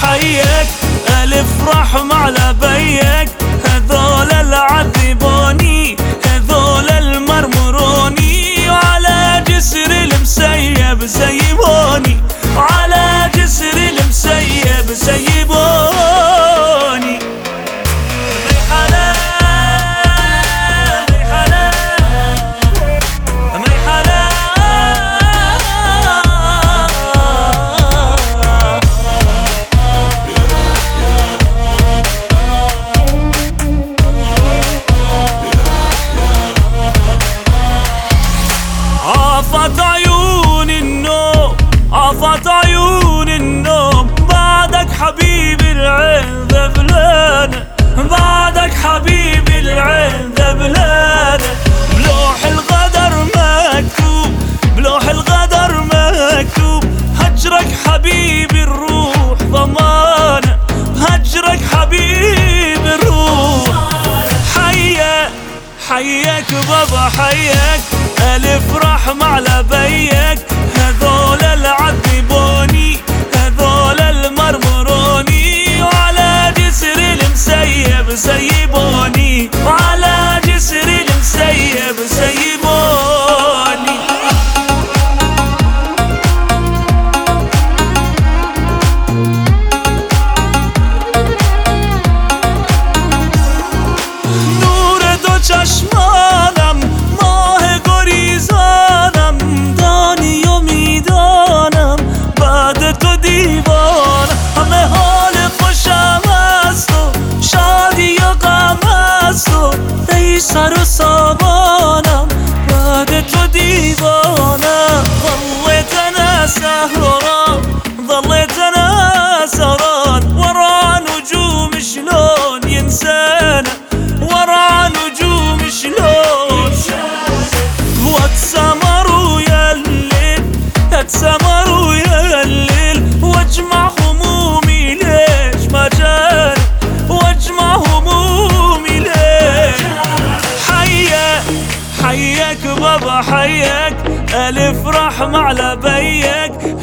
حيك ألف رحمة على بيك، هذول العذبوني هذول المرمروني، وعلى جسر المسيب سيبوني، وعلى جسر المسيب سيبوني. عافت عيون النوم عافت عيون النوم، بعدك حبيبي العين ذبلانة، بعدك حبيبي العين ذبلانة. بلوح الغدر مكتوب بلوح الغدر مكتوب، هجرك حبيبي الروح ضمانة، هجرك حبيبي الروح. حيك بابا حيك ألف رحمة على بيك، هذول العذبوني هذول المرمروني، وعلى جسر المسيب سيبوني، وعلى جسر المسيب سيبوني. نور دو چشمانم ماه گریزانم، دانی و میدانم بعد تو دیوانم، همه حال خوشم است و شادی و غم است و ای سر و سامانم بعد تو دیوانم. ظليت انا سهران ظليت انا سهران، ورا نجوم شلون ينسانا، ورا نجوم شلون. واتسمر ويا الليل اتسمر ويا الليل، واجمع همومي ليش ما جاني، واجمع همومي ليش. حيك بابا حيك ألف رحمة على بيك،